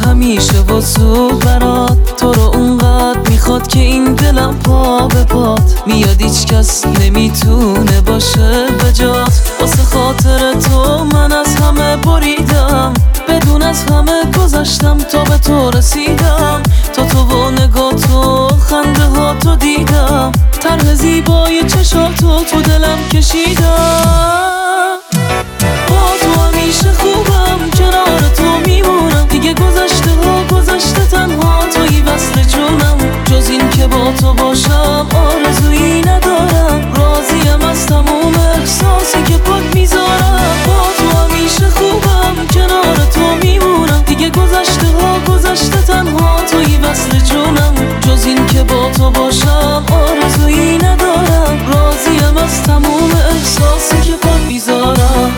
همیشه و زود برات. تو رو اونقدر میخواد که این دلم پا به پات میاد، هیچ کس نمیتونه باشه به جات. واسه خاطر تو من از همه بریدم، بدون از همه گذشتم تا به تو رسیدم. تا تو و نگاه تو خنده ها تو دیدم، طرح زیبای چشاتو تو دلم کشیدم. با تو همیشه خوبم، کنار تو میمونم. دیگه گذشته ها گذشته، تنها توی وصل جونم. جز این که با تو باشم آرزویی ندارم، راضیم از تموم احساسی که پات میذارم. با تو همیشه خوبم، کنار تو میمونم. دیگه گذشته ها گذشته، تنها توی وصل جونم. جز این که با تو باشم آرزویی ندارم، راضیم از تموم احساسی که پات میذارم.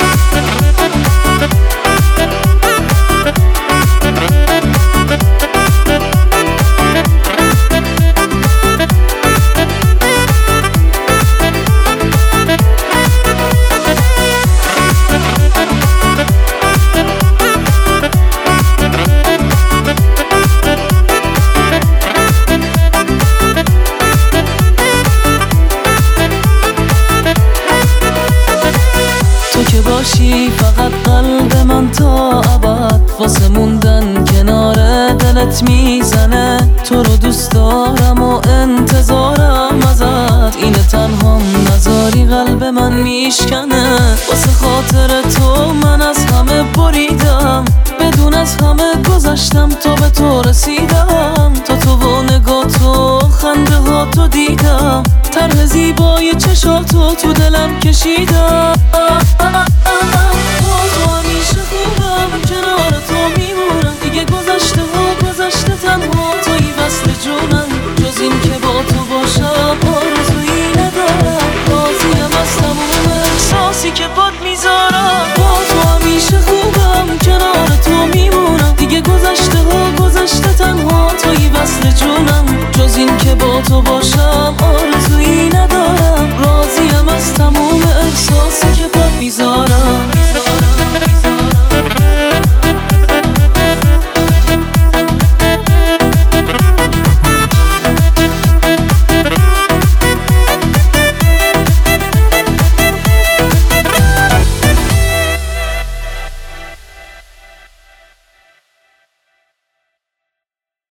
تو که باشی فقط قلب من تا ابد، واسه موندن کنار دلت میزنه. تو رو دوست دارم و انتظارم ازت، اینه تنها نذاری قلب من میشکنه. واسه خاطر تو من از همه بریدم، بدون از همه گذشتم تا به تو رسیدم. تا تو و نگاه تو خنده ها تو دیدم، طرح زیبای چشاتو تو دلم کشیدم. با تو همیشه خوبم، کنار تو میمونم. دیگه گذشته ها گذشته، تنها توی وصل جونم. جز این که با تو باشم آرزویی ندارم، راضیم از تموم احساسی که پات میذارم. با تو همیشه خوبم، کنار تو میمونم. دیگه گذشته ها گذشته، تنها توی وصل جونم. جز این که با تو باشم آرزویی ندارم، راضیم از تموم احساسی که